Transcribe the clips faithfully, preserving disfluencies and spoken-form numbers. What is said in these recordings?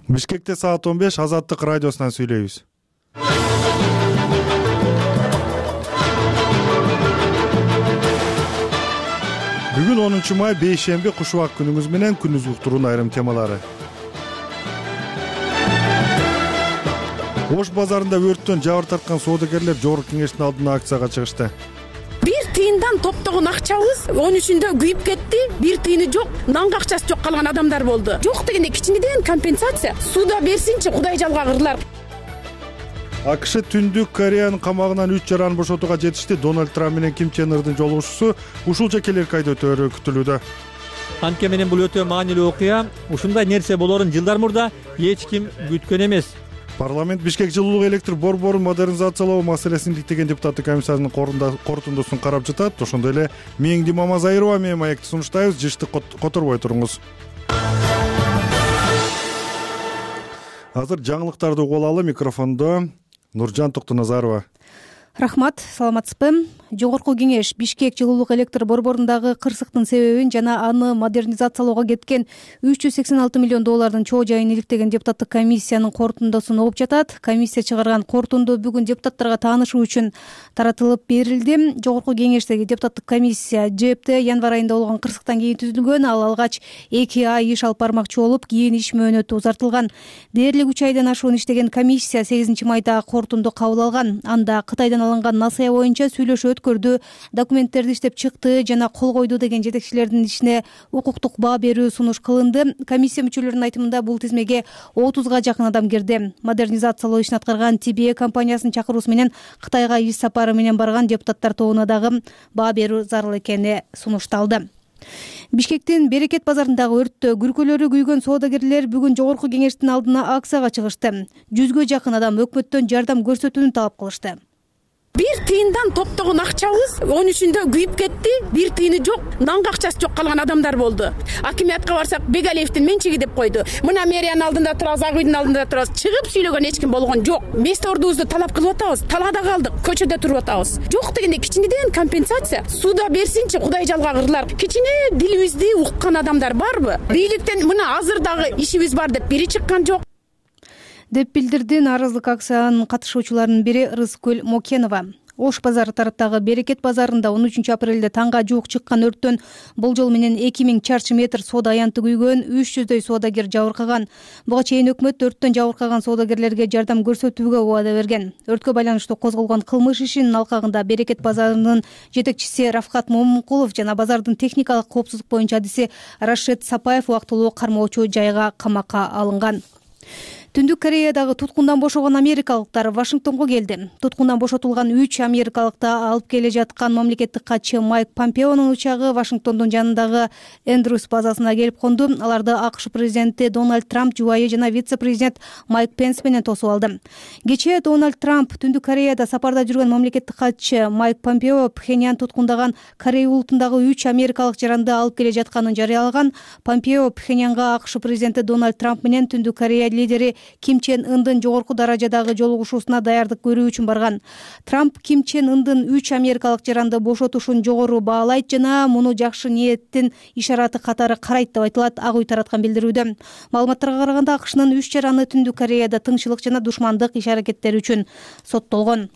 Бишкекте саат он беш Азаттык радиосунан сүйлөйбүз. Бүгүн онунчу май бейшемби куш убак күнүңүз менен күндүз уктуруунун айрым темалары. Ош базарында өрттөн жабыр тарткан соодагерлер жогорку кеңештин алдына акцияга чыгышты. Бир тыйындан топтогон акчабыз он үчүндө күйүп кетти. Бир тыйыны жок, нанга акчасы жок калган адамдар болду. Жок дегенде кичинеден компенсация суда берсинчи, Кудай жалгагырлар. АКШ Түндүк Кореянын камагынан үч жараны бошотууга жетишти. Дональд Трамп менен Ким Чен Ырдын жолугушуусу ушулча келерки айда өтөөрү күтүлүүдө. Анткени менен бул өтө маанилүү окуя. Ушундай нерсе болорун жылдар мурда эч ким күткөн эмес. Парламент Бишкек жылуулук электр борборун модернизациялоо маселесин иштеген депутаттык комиссиянын корутундусун карап жатат. Ошондой эле Меңди Мамазайрова менен маекти сунуштайбыз. Жышты которбой туруңуз. Азыр жаңылыктарды угуп алалы. Микрофондо Нуржан Токтоназарова. Рахмат, саламатсызбы? Жогорку кеңеш Бишкек жылуулук электр борборундагы кырсыктын себебин жана аны модернизациялоого кеткен үч жүз сексен алты миллион доллардын чоо жайын иликтеген депутаттык комиссиянын корутундусун угуп жатат. Комиссия чыгарган корутунду бүгүн депутаттарга таанышуу үчүн таратылып берилди. Жогорку кеңештеги депутаттык комиссия ЖЭПте январь айында болгон кырсыктан кийин түзүлгөн. Ал алгач эки ай иш алып бармакчы болуп, кийин иш мөөнөтү узартылган. Дээрлик үч айдан ашуун иштеген комиссия сегизинчи майда корутунду кабыл алган. Анда Кытайдан алынган насыя боюнча сүйлөшүү өткөрдү, документтерди иштеп чыкты жана кол койду деген жетекчилердин ишине укуктук баа берүү сунуш кылынды. Комиссия мүчөлөрүнүн айтымында бул тизмеге отузга жакын адам кирди. Модернизациялоо ишин аткарган Ти Би Э компаниясынын чакыруусу менен Кытайга иш сапары менен барган депутаттар тобуна дагы баа берүү зарыл экени сунушталды. Бишкектин Берекет базарындагы өрттө күркөлөрү күйгөн соодагерлер бүгүн жогорку кеңештин алдына акцияга чыгышты. Жүзгө жакын адам өкмөттөн жардам көрсөтүүнү талап кылышты. Бир тыйындан топтогон акчабыз он үчүндө күйүп кетти. Бир тыйыны жок, нанга акчасы жок калган адамдар болду. Акимиятка барсак, Бегалиевдин менчиги деп койду. Мына мэриянын алдында турабыз, Ак үйдүн алдында турабыз. Чыгып сүйлөгөн эч ким болгон жок. Место ордубузду талап кылып атабыз, талаада калдык, көчөдө туруп атабыз. Жок дегенде кичинеден компенсация суда берсинчи, Кудай жалгагырлар. Кичине дилибизди уккан адамдар барбы? Бийликтен мына азыр дагы ишибиз бар деп бири чыккан жок деп билдирди нааразылык акциянын катышуучуларынын бири Рыскүл Мокенова. Ош базары тараптагы Берекет базарында он үчүнчү апрелде таңга жуук чыккан өрттөн болжол менен эки миң чарчы метр соода аянты күйгөн, үч жүздөй соодагер жабыркаган. Буга чейин өкмөт өрттөн жабыркаган соодагерлерге жардам көрсөтүүгө убада берген. Өрткө байланыштуу козголгон кылмыш ишинин алкагында Берекет базарынын жетекчиси Рафкат Момункулов жана базардын техникалык коопсуздук боюнча адиси Рашид Сапаев убактылуу кармоочу жайга камакка алынган. Түндүк Кореядагы туткундан бошогон америкалыктар Вашингтонго келди. Туткундан бошотулган үч америкалыкты алып келе жаткан мамлекеттик катчы Майк Помпеонун учагы Вашингтондун жанындагы Эндрюс базасына келип конду. Аларды АКШ президенти Дональд Трамп жубайы жана вице-президент Майк Пенс менен тосуп алды. Кечээ Дональд Трамп Түндүк Кореяда сапарда жүргөн мамлекеттик катчы Майк Помпео Пхеньян туткундаган Корея улутундагы үч америкалык жаранды алып келе жатканын жарыялаган. Помпео Пхеньянга АКШ президенти Дональд Трамп менен Түндүк Корея лидери Ким Чен Ындын жогорку даражадагы жолугушуусуна даярдык көрүү үчүн барган. Трамп Ким Чен Ындын үч америкалык жаранды бошотушун жогору баалайт жана муну жакшы ниеттин ишараты катары карайт деп айтылат Ак үй тараткан билдирүүдө. Маалыматтарга караганда АКШнын үч жараны Түндүк Кореяда тыңчылык жана душмандык иш-аракеттери үчүн соттолгон.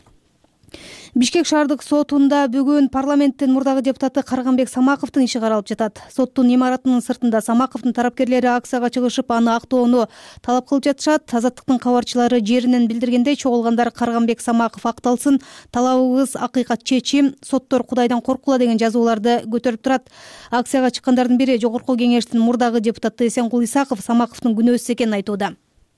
Бишкек шаардык сотунда бүгүн парламенттин мурдагы депутаты Карганбек Самаковдун иши каралып жатат. Соттун имаратынын сыртында Самаковдун тарапкерлери акцияга чыгышып, аны актоону талап кылып жатышат. Азаттыктын кабарчылары жеринен билдиргендей, чогулгандар Карганбек Самаков акталсын, талабыбыз акыйкат чечим, соттор Кудайдан коркула деген жазууларды көтөрүп турат. Акцияга чыккандардын бири жогорку кеңештин мурдагы депутаты Эсенкул Исаковдун Самаковдун күнөөсүз экенин айтууда.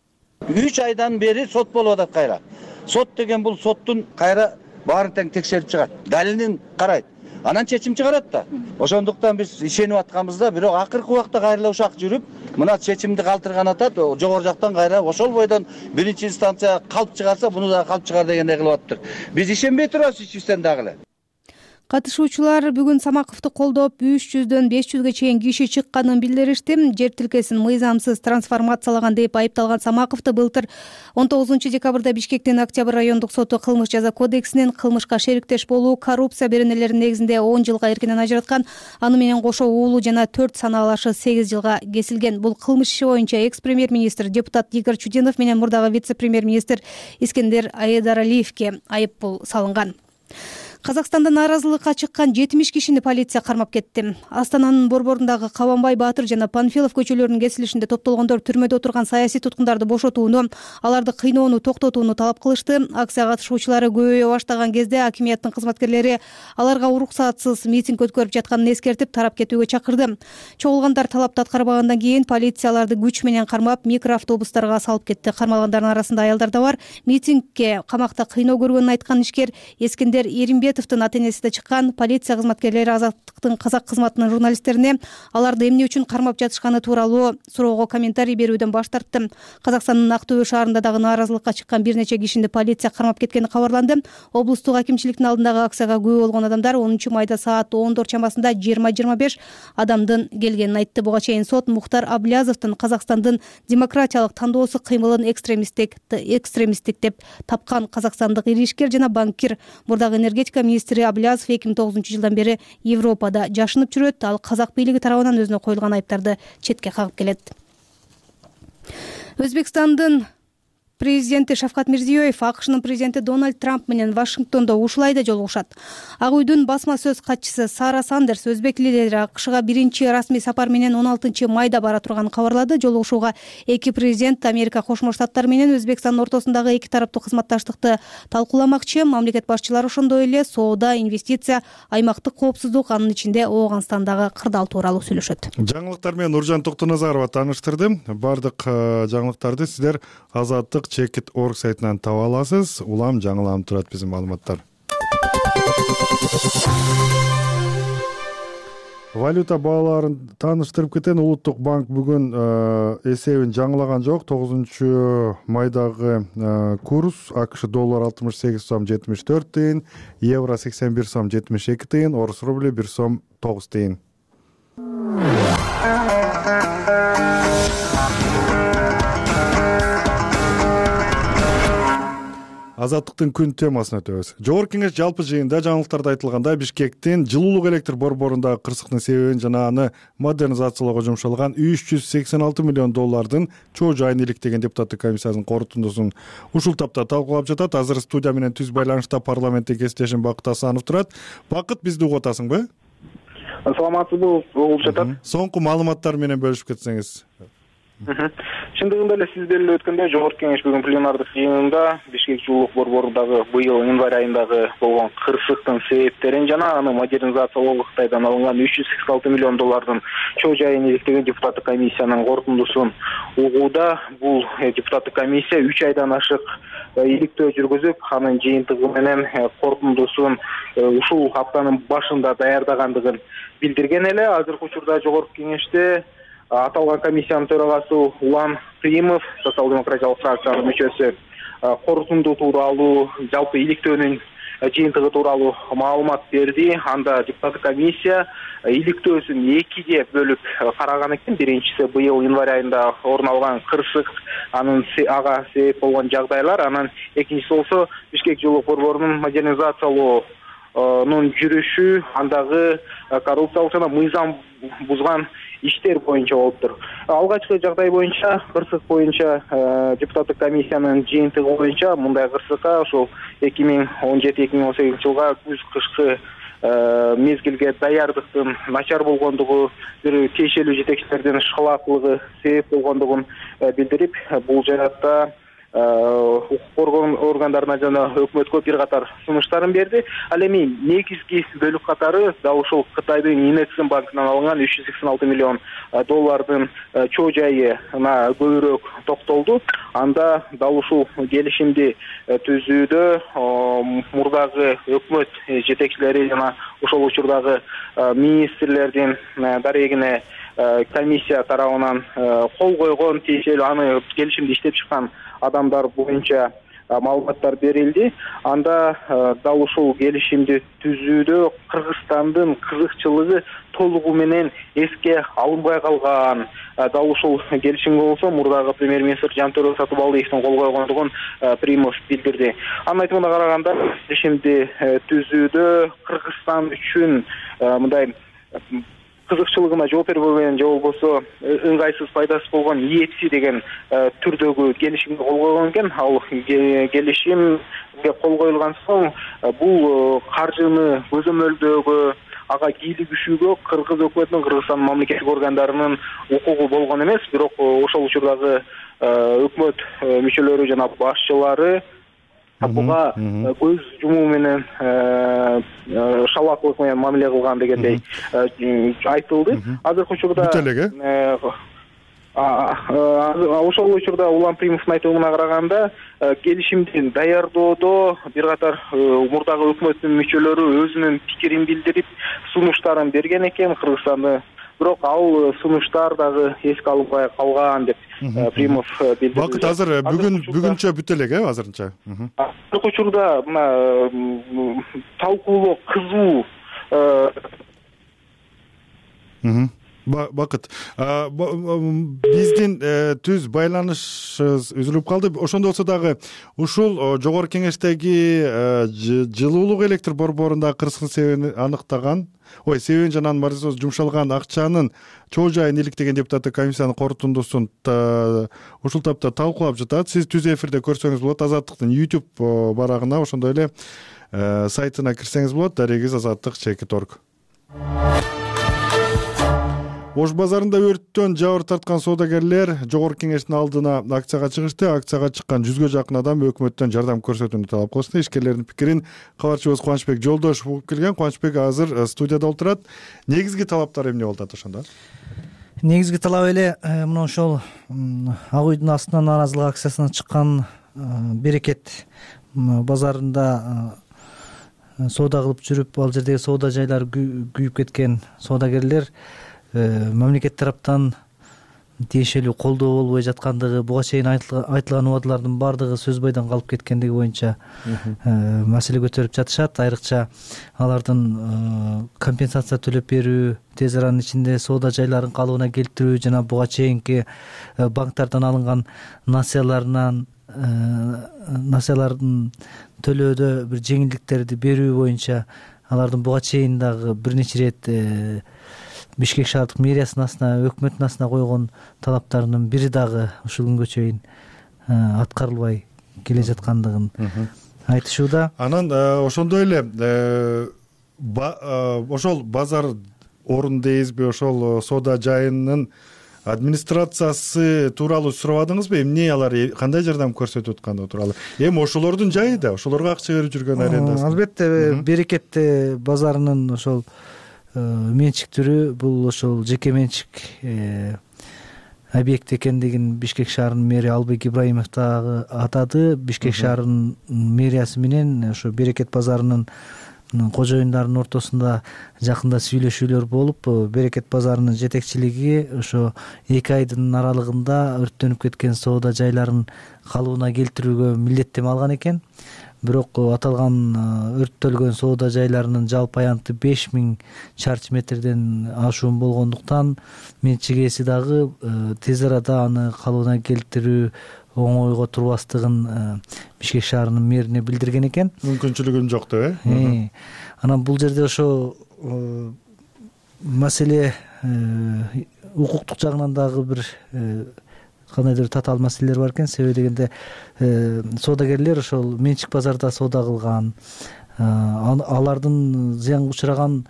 үч айдан бери сот болуп атат кайра. Сот деген бул соттун кайра баарын тең текшерип чыгат. Далилин карайт. Анан чечим чыгарат да. Ошондуктан биз ишенип атканбызда, бирок акыркы убакта кайра ушак жүрүп, мына чечимди калтырган атат, жогору жактан кайра ошол бойдон биринчи инстанция калп чыгарса, буну да калп чыгар дегендей кылып атыптыр. Биз ишенбей турабыз ичибизден дагы эле. Катышуучулар бүгүн Самаковду колдоп үч жүздөн беш жүзгө чейин киши чыкканын билдиришти. Жер тилкесин мыйзамсыз трансформациялаган деп айыпталган Самаковду былтыр он тогузунчу декабрда Бишкектин Октябрь райондук соту кылмыш жаза кодексинин кылмышка шериктеш болуу, коррупция беренелеринин негизинде он жылга эркинен ажыраткан, аны менен кошо уулу жана төрт санаалашы сегиз жылга кесилген. Бул кылмыш иши боюнча экс-премьер-министр депутат Игорь Чудинов менен мурдагы вице-премьер-министр Искендер Айдаралиевке айыппул салынган. Казакстанда нааразылыкка чыккан жетимиш кишини полиция кармап кетти. Астананын борборундагы Кабанбай Баатыр жана Панфилов көчөлөрүнүн кесилишинде топтолгондор түрмөдө отурган саясий туткундарды бошотууну, аларды кыйноону токтотууну талап кылышты. Акция катышуучулары көбөйө баштаган кезде акимияттын кызматкерлери аларга уруксатсыз митинг өткөрүп жатканын эскертип, тарап кетүүгө чакырды. Чогулгандар талапты аткарбагандан кийин полиция аларды күч менен кармап, микроавтобустарга салып кетти. Кармалгандардын арасында аялдар да бар. Митингге камакта кыйноо көргөнүн айткан ишкер Эскендер Эримбетовдун ата-энеси да чыккан. Полиция кызматкерлери Азаттыктын казак кызматынын журналисттерине аларды эмне үчүн кармап жатышканы тууралуу суроого комментарий берүүдөн баш тартты. Казакстандын Актөбө шаарында дагы нааразылыкка чыккан бир нече кишини полиция кармап кеткени кабарланды. Облустук акимчиликтин алдындагы акцияга күбө болгон адамдар онунчу майда саат ондор чамасында жыйырма жыйырма беш адамдын келгенин айтты. Буга чейин сот Мухтар Аблязовдун Казакстандын демократиялык тандоосу кыймылын экстремисттик экстремисттик деп тапкан. Казакстандык ири ишкер жана банкир, мурдагы энергетика министри Аблязов эки миң тогузунчу жылдан бери Европада жашынып жүрөт. Ал казак бийлиги тарабынан өзүнө коюлган айыптарды четке кагып келет. Өзбекстандын президенти Шавкат Мирзиёев АКШнын президенти Дональд Трамп менен Вашингтондо ушулай да жолугушат. Ак үйдүн басма сөз катчысы Сара Сандерс өзбек лидери АКШга биринчи расмий сапар менен он алтынчы майда бара турганын кабарлады. Жолугушууга эки президент Америка Кошмо Штаттары менен Өзбекстандын ортосундагы эки тараптуу кызматташтыкты талкууламакчы. Мамлекет башчылары ошондой эле соода, инвестиция, аймактык коопсуздук, анын ичинде Ооганстандагы кырдаал тууралуу сүйлөшөт. Жаңылыктар менен Нуржан Токтоназарова тааныштырды. Бардык жаңылыктарды сиздер Азаттык чекит орг сайтынан таба аласыз. Улам жаңылам турат биздин маалыматтар. Валюта бааларын тааныштырып кетен. Улуттук банк бүгүн эсебин жаңылаган жок. тогузунчу майдагы курс АКШ доллар алтымыш сегиз сом жетимиш төрт тыйын, евро сексен бир сом жетимиш эки тыйын, орус рубли бир сом тогуз тыйын. Азаттыктын күн темасына өтөбүз. Жогорку кеңеш жалпы жыйында жаңылыктарда айтылгандай, Бишкектин жылуулук электр борборундагы кырсыктын себебин жана аны модернизациялоого жумшалган үч жүз сексен алты миллион доллардын чоо жайын иликтеген депутаттык комиссиянын корутундусун ушул тапта талкуулап жатат. Азыр студия менен түз байланышта парламенттик кесиптешим Бакыт Асанов турат. Бакыт, бизди угуп атасыңбы? Саламатсызбы, угуп жатат. Соңку маалыматтар менен бөлүшүп кетсеңиз. Чындыгында эле сиз белгилеп өткөндөй, жогорку кеңеш бүгүн пленардык жыйынында Бишкек жылуулук борборундагы быйыл январь айындагы болгон кырсыктын себептерин жана аны модернизациялоого Кытайдан алынган үч жүз сексен алты миллион доллардын чоо жайын иликтеген депутаттык комиссиянын корутундусун угууда. Бул депутаттык комиссия үч айдан ашык иликтөө жүргүзүп, анын жыйынтыгы менен корутундусун ушул аптанын башында даярдагандыгын билдирген эле. Азыркы учурда жогорку кеңеште аталган комиссиянын төрагасы Улан Кыйымов, социал-демократиялык фракциянын мүчөсү, корутунду тууралуу, жалпы иликтөөнүн жыйынтыгы тууралуу маалымат берди. Анда депутаттык комиссия иликтөөсүн экиге бөлүп караган экен. Биринчиси быйыл январь айында орун алган кырсык, анын ага себеп болгон жагдайлар, анан экинчиси болсо Бишкек жылуулук борборунун модернизациялоонун жүрүшү, андагы коррупциялык жана мыйзам бузган иштер боюнча болуптур. Алгачкы жагдай боюнча, кырсык боюнча депутаттык комиссиянын жыйынтыгы боюнча мындай кырсыкка ошол эки миң он жети эки миң он сегизинчи жылга күз кышкы мезгилге даярдыктын начар болгондугу, бир тиешелүү жетекчилердин ышкалаактуулугу себеп болгондугун билдирип, бул жаатта укук коргоо органдарына жана өкмөткө бир катар сунуштарын берди. Ал эми негизги бөлүк катары дал ушул Кытайдын Инэксим банкынан алынган үч жүз сексен алты миллион доллардын чоо жайына көбүрөөк токтолду. Анда дал ушул келишимди түзүүдө мурдагы өкмөт жетекчилери жана ошол учурдагы министрлердин дарегине комиссия тарабынан кол койгон, тиешелүү аны келишимди иштеп чыккан адамдар боюнча маалыматтар берилди. Анда дал ушул келишимди түзүүдө Кыргызстандын кызыкчылыгы толугу менен эске алынбай калган. Дал ушул келишимге болсо мурдагы премьер-министр Жантөрө Сатыбалдиевдин кол койгондугун Примов билдирди. Анын айтымына караганда келишимди түзүүдө Кыргызстан үчүн мындай кызыкчылыгына жооп бербеген же болбосо ыңгайсыз пайдасы болгон ниетси деген түрдөгү келишимге кол койгон экен. Ал келишимге кол коюлган соң бул каржыны көзөмөлдөөгө, ага кийлигишүүгө Кыргыз өкмөтүнүн, Кыргызстан мамлекеттик органдарынын укугу болгон эмес, бирок ошол учурдагы өкмөт мүчөлөрү жана башчылары буга көз жумуу менен шалаактылык менен мамиле кылган дегендей айтылды. Азыркы учурда ошол учурда Улан Примовдун айтымына караганда келишимди даярдоодо бир катар мурдагы өкмөттүн мүчөлөрү өзүнүн пикирин билдирип, сунуштарын берген экен Кыргызстанды. Бирок ал сунуштар дагы эске алынбай калган деп Примов билдирди. Убакыт азыр бүгүн бүгүнчө бүтө элек, э, азырынча. Азыркы учурда мына талкуулоо кызуу. Бакыт, биздин түз байланышыбыз үзүлүп калды. Ошондо болсо дагы ушул жогорку кеңештеги жылуулук электр борборундагы кырсыктын себебин аныктаган, ой, себебин жана анын мардасына жумшалган акчанын чоо жайын иликтеген депутаттык комиссиянын корутундусун ушул тапта талкуулап жатат. Сиз түз эфирде көрсөңүз болот, Азаттыктын YouTube барагына, ошондой эле сайтына кирсеңиз болот. Дарегиз Азаттык чекит точка орг. Ош базарында өрттөн жабыр тарткан соодагерлер жогорку кеңештин алдына акцияга чыгышты. Акцияга чыккан жүзгө жакын адам өкмөттөн жардам көрсөтүүнү талап кылышты. Ишкерлердин пикирин кабарчыбыз Кубанычбек Жолдошев угуп келген. Кубанычбек азыр студияда отурат. Негизги талаптары эмне болуп атат ошондо? Негизги талап эле мына ошол Ак үйдүн астынан нааразылык акциясына чыккан Берекет базарында соода кылып жүрүп, ал жердеги соода жайлары күйүп кеткен соодагерлер мамлекет тараптан тиешелүү колдоо болбой жаткандыгы, буга чейин айтылган убадалардын баардыгы сөз бойдон калып кеткендиги боюнча маселе көтөрүп жатышат. Айрыкча алардын компенсация төлөп берүү, тез аранын ичинде соода жайларын калыбына келтирүү жана буга чейинки банктардан алынган насыяларынан насыялардын төлөөдө бир жеңилдиктерди берүү боюнча алардын буга чейин дагы бир нече ирет Бишкек шаардык мэриясынын астына, өкмөттүн астына койгон талаптарынын бири дагы ушул күнгө чейин аткарылбай келе жаткандыгын айтышууда. Анан ошондой эле ошол базар орун дейбизби, ошол соода жайынын администрациясы тууралуу сурабадыңызбы? Эмне алар кандай жардам көрсөтүп аткандыгы тууралуу? Эми ошолордун жайы да, ошолорго акча берип жүргөн арендасы. Албетте, Берекет базарынын ошол менчиктүүрү бул ошол жеке менчик объект экендигин Бишкек шаарынын мэри Албек Ибраимов дагы атады. Бишкек шаарынын мэриясы менен ошо Берекет базарынын кожоюндарынын ортосунда жакында сүйлөшүүлөр болуп, Берекет базарынын жетекчилиги ошо эки айдын аралыгында өрттөнүп кеткен соода жайларын калыбына келтирүүгө милдеттеме алган экен. Бирок аталган өрттөлгөн соода жайларынын жалпы аянты беш миң чарчы метрден ашуун болгондуктан менчик ээси дагы тез арада аны калыбына келтирүү оңойго турбастыгын Бишкек шаарынын мэрине билдирген экен. Мүмкүнчүлүгүм жок деп, э? Анан бул жерде ошо маселе укуктук жагынан дагы бир кандайдыр татаал маселелер бар экен. Себеби дегенде соодагерлер ошол менчик базарда соода кылган, алардын зыянга учураган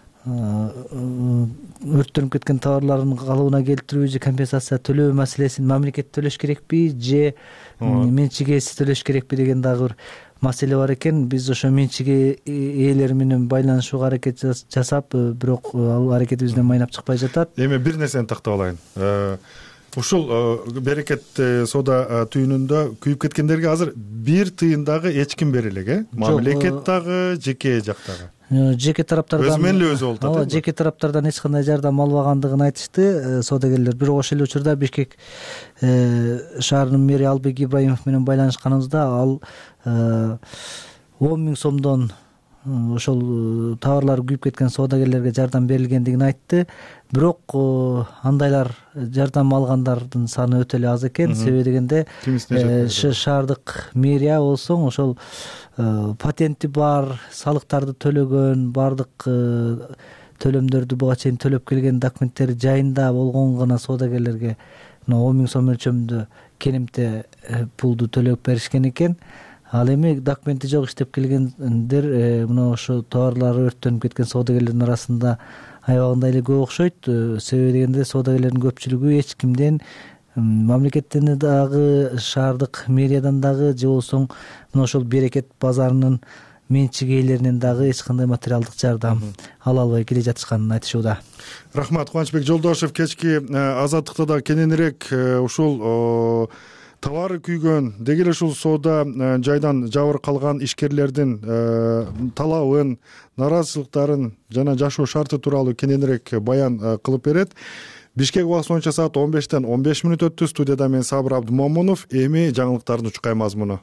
өрттөнүп кеткен товарларын калыбына келтирүү же компенсация төлөө маселесин мамлекет төлөш керекпи же менчик ээси төлөш керекпи деген дагы бир маселе бар экен. Биз ошо менчик ээлери менен байланышууга аракет жасап, бирок ал аракетибизден майнап чыкпай жатат. Эми бир нерсени тактап алайын. Ушул Берекет соода түйүнүндө күйүп кеткендерге азыр бир тыйын дагы эч ким бере элек, э? Мамлекет дагы, жеке жактагы. жеке тараптардан өз менен эле өзү болуп атат. Жеке тараптардан эч кандай жардам албагандыгын айтышты соодагерлер. Бирок ошол эле учурда Бишкек шаарынын мэри Албек Ибраимов менен байланышканыбызда ал он миң сомдон ошол товарлары күйүп кеткен соодагерлерге жардам берилгендигин айтты. Бирок андайлар жардам алгандардын саны өтө эле аз экен. Себеби дегенде шаардык мэрия болсоң ошол патенти бар, салыктарды төлөгөн, баардык төлөмдөрдү буга чейин төлөп келген документтери жайында болгон гана соодагерлерге он миң сом өлчөмүндө кенемте пулду төлөп беришкен экен. Ал эми документи жок иштеп келгендер мына ошо товарлары өрттөнүп кеткен соодагерлердин арасында аябагында эле көп окшойт. Себеби дегенде соодагерлердин көпчүлүгү эч кимден, мамлекеттен дагы, шаардык мэриядан дагы же болбосо мына ошол Берекет базарынын менчик ээлеринен дагы эч кандай материалдык жардам ала албай келе жатышканын айтышууда. Рахмат. Кубанычбек Жолдошев кечки азаттыкта да кененирээк ушул товары күйгөн, деги эле ушул соода жайдан жабыр калган ишкерлердин талабын, нааразычылыктарын жана жашоо шарты тууралуу кененирээк баян кылып берет. Бишкек убакыты боюнча саат он бештен он беш мүнөт өттү. Студияда мен Сабыр Абдумомунов. Эми жаңылыктардын учкай мазмуну.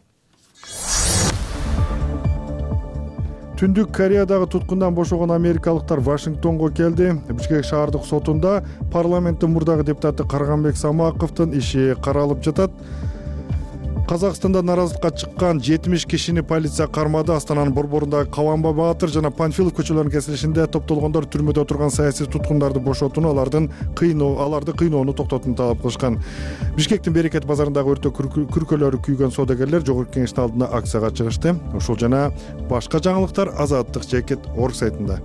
Түндүк Кореядагы туткундан бошогон америкалыктар Вашингтонго келди. Бишкек шаардык сотунда парламенттин мурдагы депутаты Карганбек Самаковдун иши каралып жатат. Казакстанда нааразылыкка чыккан жетимиш кишини полиция кармады. Астананын борборундагы Кабанба Баатыр жана Панфилов көчөлөрүнүн кесилишинде топтолгондор түрмөдө отурган саясий туткундарды бошотууну, алардын кыйноо, аларды кыйноону токтотууну талап кылышкан. Бишкектин Берекет базарындагы өрттө күркөлөрү күйгөн соодагерлер Жогорку Кеңештин алдында акцияга чыгышты. Ушул жана башка жаңылыктар Азаттык Жекет орг сайтында.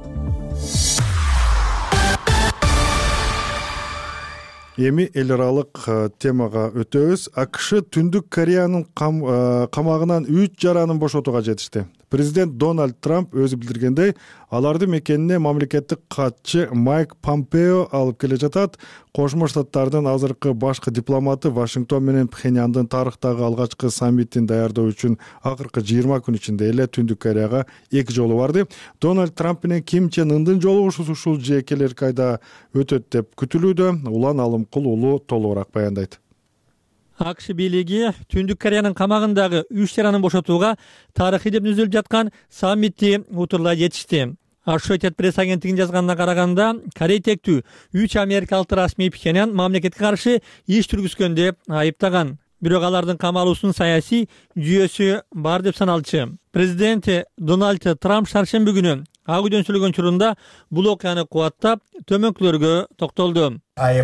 Эми эл аралык темага өтөбүз. АКШ Түндүк Кореянын камагынан үч жаранын бошотууга жетишти. Президент Дональд Трамп өзү билдиргендей, аларды мекенине мамлекеттик катчы Майк Помпео алып келе жатат. Кошмо Штаттардын азыркы башкы дипломаты Вашингтон менен Пхеньяндын тарыхтагы алгачкы саммитин даярдоо үчүн акыркы жыйырма күн ичинде эле Түндүк Кореяга эки жолу барды. Дональд Трамп менен Ким Чен Ындын жолугушуусу ушул же келерки айда өтөт деп күтүлүүдө. Улан Алымкул уулу толугураак баяндайт. АКШ бийлиги Түндүк Кореянын камагындагы үч жаранын бошотууга тарыхый деп түзүлүп жаткан саммитти утурлай жетишти. Associated Press агенттигинин жазганына караганда, Корей тектүү үч америкалык расмий Пхеньян мамлекетке каршы иш жүргүзгөн деп айыптаган. Бирок алардын камалуусунун саясий жүйөсү бар деп саналчу. Президенти Дональд Трамп шаршемби күнү Ак үйдөн сүйлөгөн учурунда бул окуяны кубаттап, төмөнкүлөргө токтолду.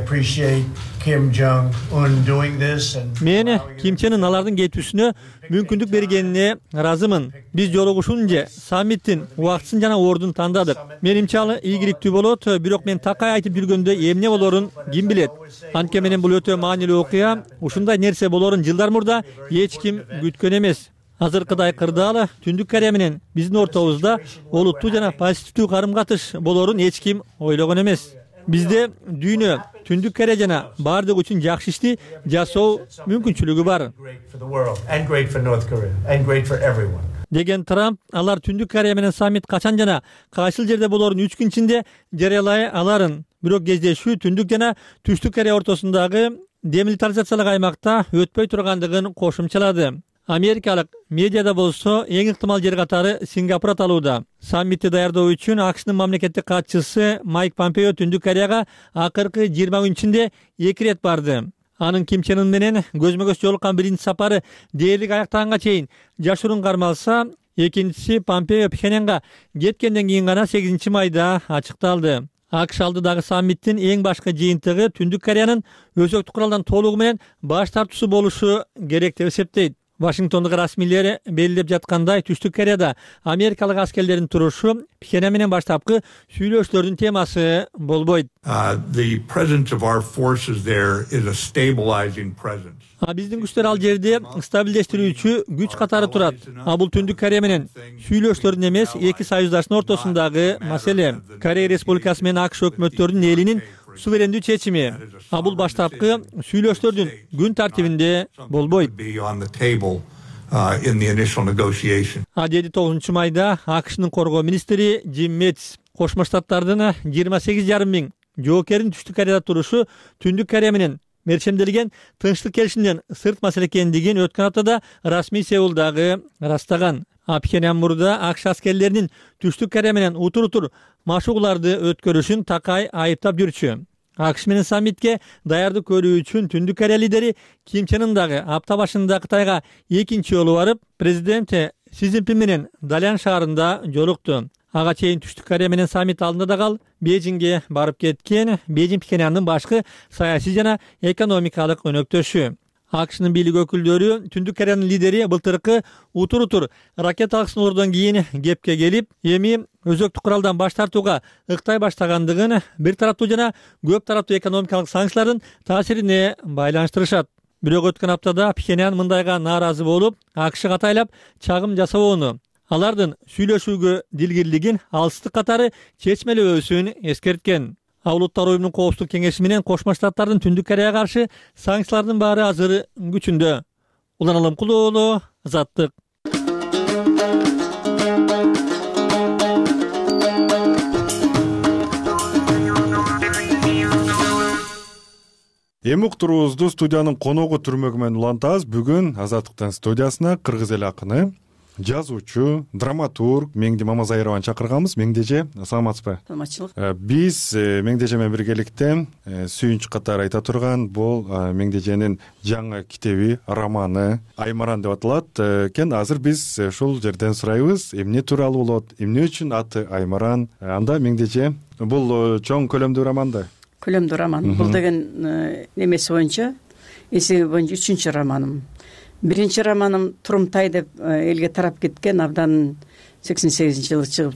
Мен Ким Чен Ын алардын кетүүсүнө мүмкүндүк бергенине ыраазымын. Биз жолугушуунча саммиттин убактысын жана ордун тандадык. Менимче ал ийгиликтүү болот, бирок мен такай айтып жүргөндө эмне болорун ким билет. Анткени менен бул өтө маанилүү окуя. Ушундай нерсе болорун жылдар мурда эч ким күткөн эмес. Азыркыдай кырдаалы Түндүк Корея менен биздин ортобузда олуттуу жана позитивдүү карым-катыш болорун эч ким ойлогон эмес. Бизде дүйнө, Түндүк Корея жана баардык үчүн жакшы ишти жасоо мүмкүнчүлүгү бар. Деген Трамп, алар Түндүк Корея менен саммит качан жана кайсыл жерде болорун үч күн ичинде жарыялай аларын. Бирок кездешүү Түндүк жана Түштүк Корея ортосундагы демилитаризациялык аймакта өтпөй тургандыгын кошумчалады. Америкалык медиада болсо эң ыктымал жер катары Сингапур аталууда. Саммитти даярдоо үчүн АКШнын мамлекеттик катчысы Майк Помпео Түндүк Кореяга акыркы жыйырма күн ичинде эки рет барды. Анын Ким Чен Ын менен көзмө-көз жолуккан биринчи сапары дээрлик аяктаганга чейин жашыруун кармалса, экинчиси Помпео Пхеньянга кеткенден кийин гана сегизинчи майда ачыкталды. АКШ алдыдагы саммиттин эң башкы жыйынтыгы Түндүк Кореянын өзөктүк куралдан толугу менен баш тартуусу болушу керек деп эсептейт. Вашингтондук расмийлер белгилеп жаткандай, Түштүк Кореяда америкалык аскерлердин турушу Пхеньян менен баштапкы сүйлөшүүлөрдүн темасы болбойт. А биздин күчтөр ал жерде стабилдештирүүчү күч катары турат. А бул Түндүк Корея менен сүйлөшүүлөрдүн эмес, эки союздаштын ортосундагы маселе. Корея Республикасы менен АКШ өкмөттөрүнүн элинин суверендүү чечими. А бул баштапкы сүйлөшүүлөрдүн күн тартибинде болбойт. in the initial negotiation. А деди тогузунчу майда АКШнын коргоо министри Джим Мэтис Кошмо Штаттардын жыйырма сегиз жарым миң жоокерин Түштүк Кореяда турушу Түндүк Корея менен мерчемделген тынчтык келишимден сырт маселе экендигин өткөн аптада расмий Сеулдагы ырастаган. Пхеньян мурда АКШ аскерлеринин Түштүк Корея менен утур-утур машыгууларды өткөрүшүн такай айыптап жүрчү. АКШ менен саммитке даярдык көрүү үчүн Түндүк Корея лидери Ким Чен Ын дагы апта башында Кытайга экинчи жолу барып, президенти Си Цзиньпин менен Далян шаарында жолукту. Ага чейин Түштүк Корея менен саммит алдында да калып, Бейжиңге барып кеткен Бейжиң Пхеньяндын башкы саясий жана экономикалык өнөктөшү. АКШнын бийлик өкүлдөрү Түндүк Кореянын лидери былтыркы утур-утур ракеталык сыноолордон кийин кепке келип, эми өзөктүк куралдан баш тартууга ыктай баштагандыгын бир тараптуу жана көп тараптуу экономикалык санкциялардын таасирине байланыштырышат. Бирок өткөн аптада Пхеньян мындайга нааразы болуп, АКШга катайлап чагым жасабоону, алардын сүйлөшүүгө дилгирлигин алыстык катары чечмелөөсүн эскерткен. Улуттар уюмунун коопсуздук кеңеши менен Кошмо Штаттардын Түндүк Кореяга каршы санкциялардын баары азыр күчүндө. Улан Алымкул уулу, Азаттык. Эми уктуруубузду студиянын коногу түрмөгү менен улантабыз. Бүгүн Азаттыктын студиясына кыргыз эл акыны, жазуучу, драматург Меңди Мамазайрованы чакырганбыз. Меңдеже, саламатсызбы? Саламатчылык. Биз Меңдеже менен биргеликте сүйүнч катары айта турган бул Меңдеженин жаңы китеби, романы Аймаран деп аталат экен. Азыр биз ушул жерден сурайбыз, эмне тууралуу болот, эмне үчүн аты Аймаран? Анда Меңдеже, бул чоң көлөмдүү роман да. Көлөмдүү роман. Бул деген немеси боюнча, эсеби боюнча үчүнчү романым. Биринчи романым Турумтай деп элге тарап кеткен, абдан сексен сегизинчи жылы чыгып,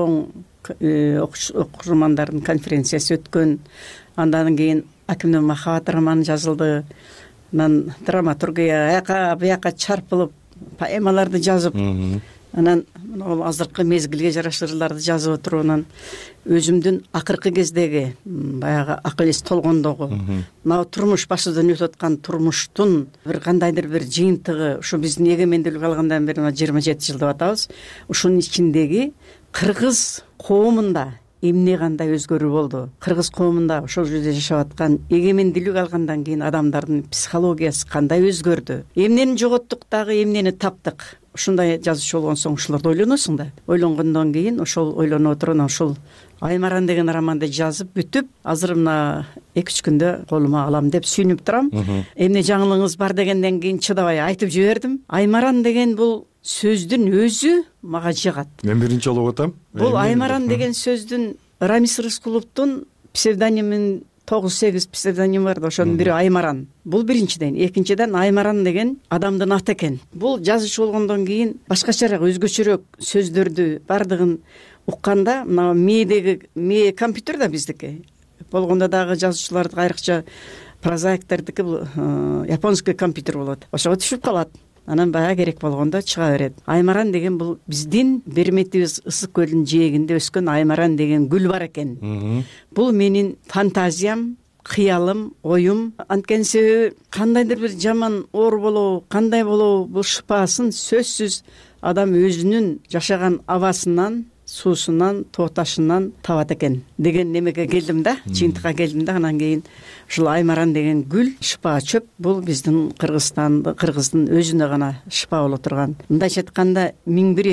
чоң окурмандардын конференциясы өткөн. Андан кийин Акимдин махабат романы жазылды. Анан драматургия аяка бияка чарпылып, поэмаларды жазып, анан могул азыркы мезгилге жараша ырларды жазып отуруп, анан өзүмдүн акыркы кездеги баягы акыл эс толгондогу, мына турмуш башыбыздан өтүп аткан турмуштун бир кандайдыр бир жыйынтыгы, ушу биздин эгемендүүлүк алгандан бери жыйырма жети жыл деп атабыз. Ушунун ичиндеги кыргыз коомунда эмне кандай өзгөрүү болду? Кыргыз коомунда ошол жерде жашап аткан эгемендүүлүк алгандан кийин адамдардын психологиясы кандай өзгөрдү? Эмнени жоготтук дагы, эмнени таптык? Ушундай жазуучу болгон соң ушуларды ойлоносуң да. Ойлонгондон кийин ошол ойлонуп отуруп, ошол Аймаран деген романды жазып бүтүп, азыр мына эки үч күндө колума алам деп сүйүнүп турам. Эмне жаңылыгыңыз бар дегенден кийин чыдабай айтып жибердим. Аймаран деген бул сөздүн өзү мага жагат. Мен биринчи жолу угутам. Бул Аймаран деген сөздүн Рамис Рыскуловдун псевдонимин тогуз сегиз псевдоним бар да, ошонун бири Аймаран. Бул биринчиден, экинчиден Аймаран деген адамдын аты экен. Бул жазуучу болгондон кийин башкачараак, өзгөчөрөөк сөздөрдү бардыгын укканда, мына мээдеги мээ компьютер да биздики. Болгондо дагы жазуучуларды айрыкча прозаиктердики бул японский компьютер болот. Ошого түшүп калат. Анан бая керек болгондо чыга берет. Аймаран деген бул биздин берметибиз Ысык көлүнүн жээгинде өскөн Аймаран деген гүл бар экен. Бул менин фантазиям, кыялым, оюм. Анткени себеби кандайдыр бир жаман оору болобу, кандай болобу, бул шыпаасын сөзсүз адам өзүнүн жашаган абасынан, суусунан, тооташынан табат экен деген немеге келдим да, жыйынтыкка келдим да. Анан кийин ушул Аймаран деген гүл, шыпа чөп, бул биздин Кыргызстанды, кыргыздын өзүнө гана шыпа боло турган. Мындайча айтканда миң бир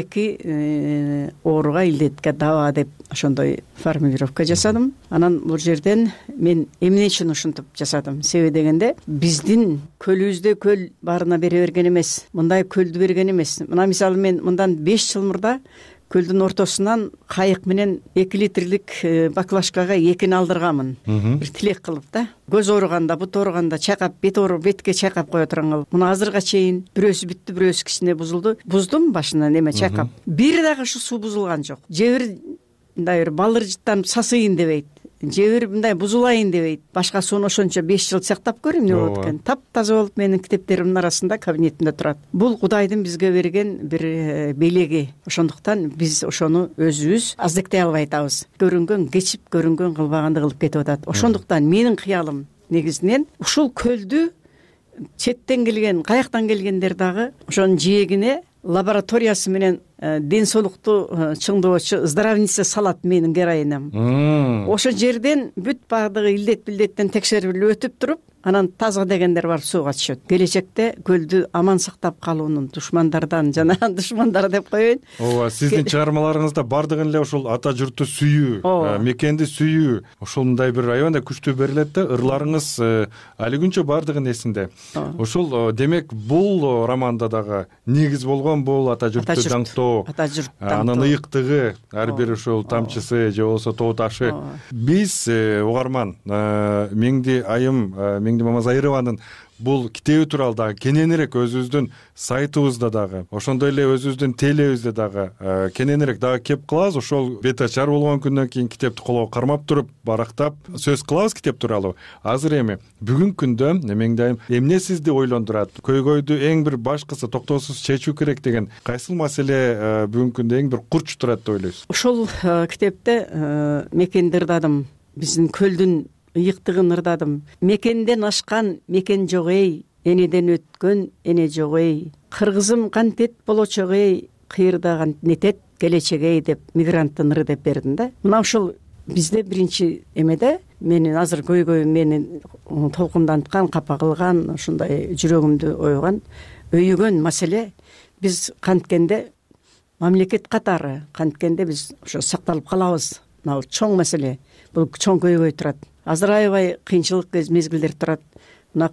эки ооруга, илдетке даба деп ошондой формулировка жасадым. Анан бул жерден мен эмне үчүн ушинтип жасадым? Себеби дегенде, биздин көлүбүздө көл баарына бере берген эмес, мындай көлдү берген эмес. Мына мисалы мен мындан беш жыл мурда көлдүн ортосунан кайык менен эки литрлик баклажкага экини алдырганмын. Бир тилек кылып да. Көз ооруганда, бут ооруганда чайкап, бет ооруп, бетке чайкап кое турган кылып. Муну азырга чейин бирөөсү бүттү, бирөөсү кичине бузулду. Буздум башынан неме чайкап. Бир дагы ушу суу бузулган жок. Же бир мындай бир балыр жыттанып сасыйын дебейт. Же бир мындай бузулайын дебейт. Башка сууну ошончо беш жыл сактап көрөм эмне болот экен. Таптаза болуп менин китептеримдин арасында кабинетимде турат. Бул Кудайдын бизге берген бир белеги. Ошондуктан биз ошону өзүбүз аздектей албай атабыз. Көрүнгөн кечип, көрүнгөн кылбаганды кылып кетип атат. Ошондуктан менин кыялым негизинен ушул көлдү четтен келген, каяктан келгендер дагы ошонун жээгине лабораториясы менен ден соолукту чыңдоочу здравница салат менин героинам. Ошол жерден бүт баардыгы илдет билдеттен текшерилип өтүп туруп, анан таза дегендер барып сууга түшөт. Келечекте көлдү аман сактап калуунун душмандардан жана душмандар деп коеюн. ооба, сиздин чыгармаларыңызда бардыгын эле ошол ата журтту сүйүү, мекенди сүйүү, ошондой бир аябай күчтүү берилет да. Ырларыңыз али күнчө бардыгын эсинде. Ошол демек бул романда дагы негиз болгон бул ата журтту даңктоо, анын ыйыктыгы, ар бир ушул тамчысы же болбосо тоо ташы. Биз угарман Меңди айым, Меңди Мамазайырованын бул китеби тууралуу дагы кененирээк өзүбүздүн сайтыбызда дагы, ошондой эле өзүбүздүн телебизде дагы кененирээк дагы кеп кылабыз. Ошол бет ачар болгон күндөн кийин китепти колго кармап туруп, барактап сөз кылабыз китеп тууралуу. Азыр эми бүгүнкү күндө Меңди айым эмне сизди ойлондурат? Көйгөйдү эң бир башкысы токтоосуз чечүү керек деген кайсыл маселе бүгүнкү күндө эң бир курч турат деп ойлойсуз? Ошол китепте мекенди ырдадым, биздин көлдүн ыйыктыгын ырдадым. Мекенден ашкан мекен жок эй, энеден өткөн эне жок эй. Кыргызым кантет болочок эй, кыйырда кантет келечек эй деп мигранттын ыры деп бердим да. Мына ушул бизде биринчи эмеде менин азыр көйгөйүм, менин толкунданткан, капа кылган, ушундай жүрөгүмдү ойгон, өйүгөн маселе биз канткенде мамлекет катары канткенде биз ошо сакталып калабыз. Мына чоң маселе, бул чоң көйгөй турат. Азыр аябай кыйынчылык мезгилдер турат. Мына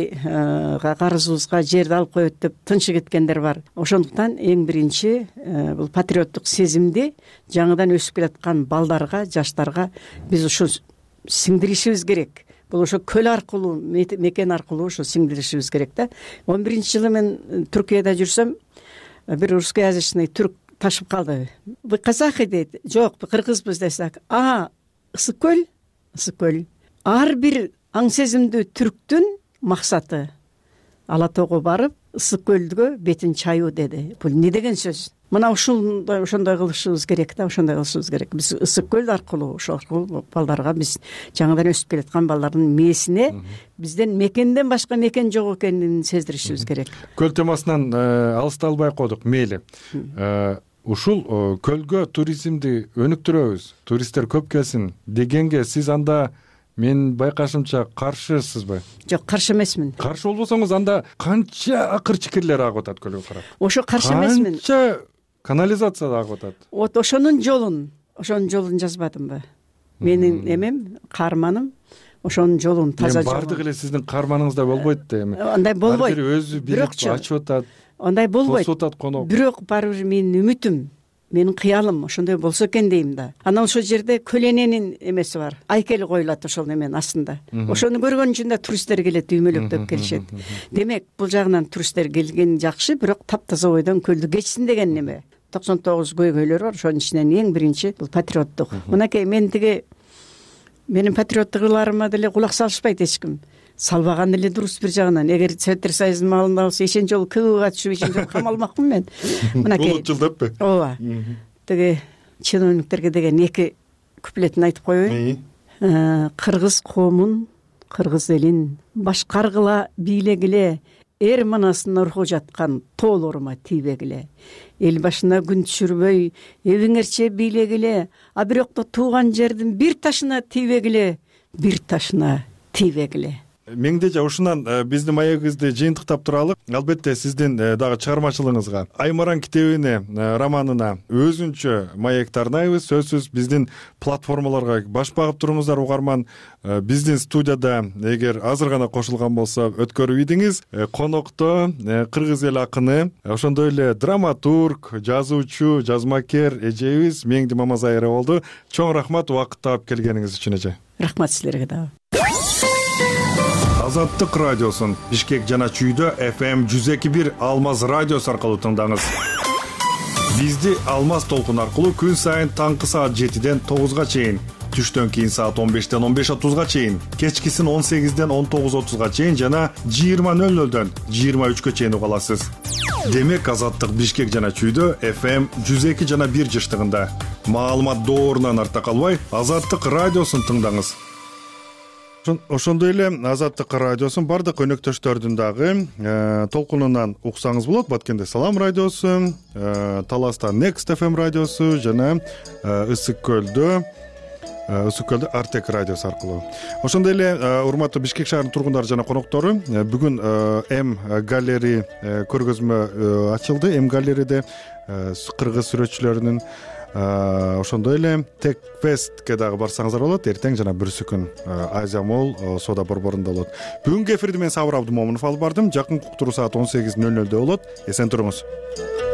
Кытайга карызыбызга жерди алып коет деп тынчы кеткендер бар. Ошондуктан эң биринчи бул патриоттук сезимди жаңыдан өсүп келаткан балдарга, жаштарга биз ушу сиңдиришибиз керек. Бул ошо көл аркылуу, мекен аркылуу ошо сиңдиришибиз керек да. он биринчи жылы мен Түркияда жүрсөм, бир русскоязычный түрк ташып калды. Вы казахи дейт. Жок, кыргызбыз десек. А, ысык көл, ысык көл. Ар бир аң сезимдүү түрктүн максаты Ала тоого барып, ысык көлгө бетин чайуу деди. Бул эмне деген сөз? Мына ушундай ошондой кылышыбыз керек да, ошондой кылышыбыз керек. Биз ысык көл аркылуу, ошол аркылуу балдарга, биз жаңыдан өсүп келаткан балдардын мээсине бизден мекенден башка мекен жок экенин сездиришибиз керек. Көл темасынан алысталбай койдук, мейли. Ушул көлгө туризмди өнүктүрөбүз, туристтер көп келсин дегенге сиз анда, мен байкашымча, каршысызбы? Жок, каршы эмесмин. Каршы болбосоңуз анда канча акыр чикирлер агып атат көлгө карап? Ошо каршы эмесмин. Канча канализация агып атат? Вот ошонун жолун, ошонун жолун жазбадымбы? Менин эмем, каарманым ошонун жолун, таза жолун. Бардык эле сиздин каарманыңызда болбойт да эми. Андай болбойт. Ар бир өзү билип ачып атат. Андай болбойт. Косуп атат конок. Бирок баары бир менин үмүтүм, менин кыялым ошондой болсо экен дейм да. Анан ошол жерде көлөненин эмеси бар. Айкел коюлат ошол эменин астында. Ошону көргөн үчүн да туристтер келет, үймөлөктөп келишет. Демек, бул жагынан туристтер келген жакшы, бирок таптаза бойдон көлдү кечсин деген неме. токсон тогуз көйгөйлөр бар, ошонун ичинен эң биринчи бул патриоттук. Мынакей мен тиги менин патриоттук ырларыма деле кулак салышпайт эч ким. Салбаган эле дурус бир жагынан. Эгер Советтер Союзунун малында болсо ишен жолу КГБга түшүп ишен жолу камалмакмын мен. Мынакей. Болот жылдаппы? Ооба. Тиги чиновниктерге деген эки куплетин айтып коеюн. Кыргыз коомун, кыргыз элин башкаргыла, бийлегиле, эр манасына урку жаткан тоолорума тийбегиле. Эл башына күн түшүрбөй, эбиңерче бийлегиле, а бирокто тууган жердин бир ташына тийбегиле, бир ташына тийбегиле. Меңди эже, ушунан биздин маегибизди жыйынтыктап туралы. Албетте сиздин дагы чыгармачылыгыңызга, Аймаран китебине, романына өзүнчө маекти арнайбыз. Сөзсүз биздин платформаларга баш багып туруңуздар угарман. Биздин студияда, эгер азыр гана кошулган болсо, өткөрүп идиңиз, конокто кыргыз эл акыны, ошондой эле драматург, жазуучу, жазмакер эжебиз Меңди Мамазайырова болду. Чоң рахмат убакыт таап келгениңиз үчүн эже. Рахмат силерге дагы. Азаттык радиосун Бишкек жана Чүйдө эф эм жүз эки бир Алмаз радиосу аркылуу тыңдаңыз. Бизди Алмаз толкун аркылуу күн сайын таңкы саат жетиден тогузга чейин, түштөн кийин саат он бештен он беш отузга чейин, кечкисин он сегизден он тогуз отузга чейин жана жыйырма нөл нөлдөн жыйырма үчкө чейин уга аласыз. Демек, Азаттык Бишкек жана Чүйдө эф эм жүз эки жана бир жыштыгында. Маалымат доорунан арта калбай, Азаттык радиосун тыңдаңыз. ошондой эле Азаттык радиосунун баардык өнөктөштөрдүн дагы толкунунан уксаңыз болот. Баткенде Салам радиосу, Таласта Next эф эм радиосу жана Ысык көлдө Ысык көлдө Артек радиосу аркылуу. Ошондой эле урматтуу Бишкек шаарынын тургундары жана коноктору, бүгүн М галлери көргөзмө ачылды. М галлериде кыргыз сүрөтчүлөрүнүн, ошондой эле Tech Festке дагы барсаңыздар болот. Эртең жана бүрсү күн Азия Молл соода борборунда болот. Бүгүнкү эфирди мен Сабыр Абдымомунов алып бардым. Жакынкы уктуруу саат он сегиз нөл нөлдө болот. Эсен туруңуз.